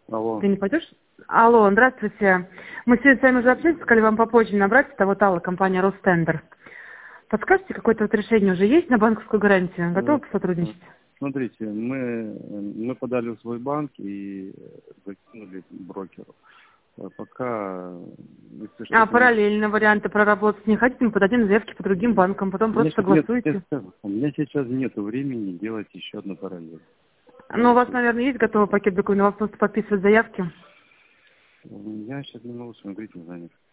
Алло. Ты не пойдешь? Алло, здравствуйте. Мы сегодня с вами уже общались, сказали вам попозже набрать. Это вот Алла, компания Ростендер. Подскажите, какое-то вот решение уже есть на банковскую гарантию? Готовы сотрудничать? Смотрите, мы подали в свой банк и закинули брокеру. Пока, если что-то... Параллельно варианты проработать не хотите, мы подадим заявки по другим банкам, потом просто согласуете. У меня сейчас нет времени делать еще одну параллель. Ну, у вас, наверное, есть готовый пакет документов, у вас просто подписывать заявки? Я сейчас не могу смотреть, не занят.